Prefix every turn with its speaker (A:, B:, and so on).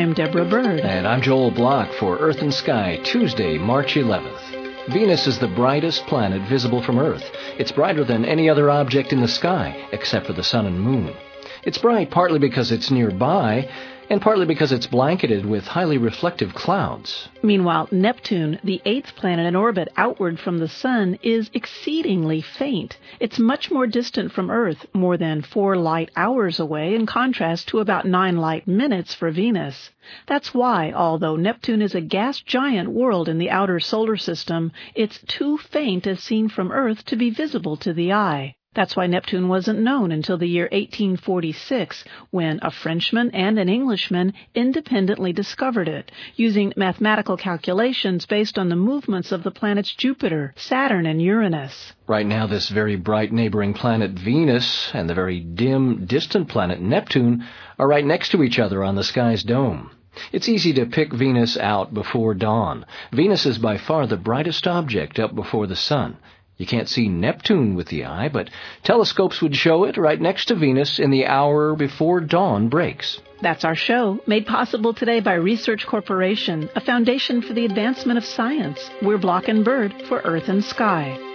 A: I'm Deborah Bird.
B: And I'm Joel Block for Earth and Sky, Tuesday, March 11th. Venus is the brightest planet visible from Earth. It's brighter than any other object in the sky, except for the sun and moon. It's bright partly because it's nearby, and partly because it's blanketed with highly reflective clouds.
A: Meanwhile, Neptune, the eighth planet in orbit outward from the sun, is exceedingly faint. It's much more distant from Earth, more than 4 light hours away, in contrast to about 9 light minutes for Venus. That's why, although Neptune is a gas giant world in the outer solar system, it's too faint as seen from Earth to be visible to the eye. That's why Neptune wasn't known until the year 1846, when a Frenchman and an Englishman independently discovered it, using mathematical calculations based on the movements of the planets Jupiter, Saturn, and Uranus.
B: Right now, this very bright neighboring planet Venus and the very dim, distant planet Neptune are right next to each other on the sky's dome. It's easy to pick Venus out before dawn. Venus is by far the brightest object up before the sun. You can't see Neptune with the eye, but telescopes would show it right next to Venus in the hour before dawn breaks.
A: That's our show, made possible today by Research Corporation, a foundation for the advancement of science. We're Block and Bird for Earth and Sky.